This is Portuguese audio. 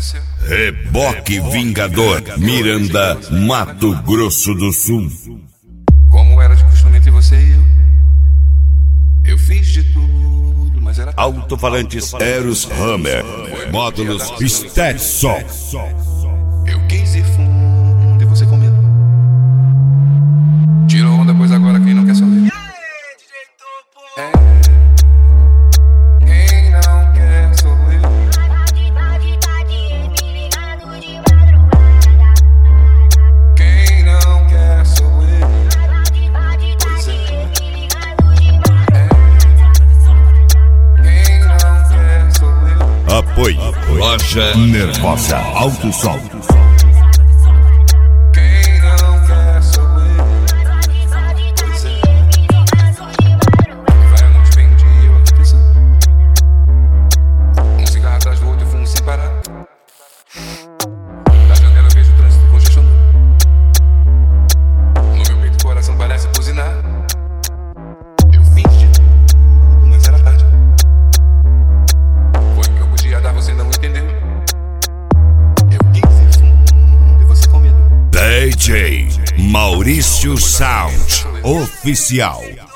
aconteceu. Reboque Vingador, Miranda, Mato Grosso do Sul. Como era de costume entre você e eu fiz de tudo, mas era Alto-falantes Eros Hammer, módulos Stetson. Eu quis ir fundo e você com medo. Tirou onda, pois agora quem não quer sorrir. É. Quem não quer sou eu. Quem não quer sou eu. Pois é. Quem não quer sou eu. Apoio, Loja Nervosa, Alto Som. Quem não quer sou eu. Pois é. Vai a noite, bem dia, eu aqui pensando. Um cigarro atrás do outro e fumo sem parar. Da janela eu vejo o trânsito congestionando. No meu peito o coração parece buzinar. Eu fiz de tudo, mas era tarde. Foi o que eu podia dar, você não entendeu. Eu quis ir fundo e você com medo. DJ Maurício Sound Oficial.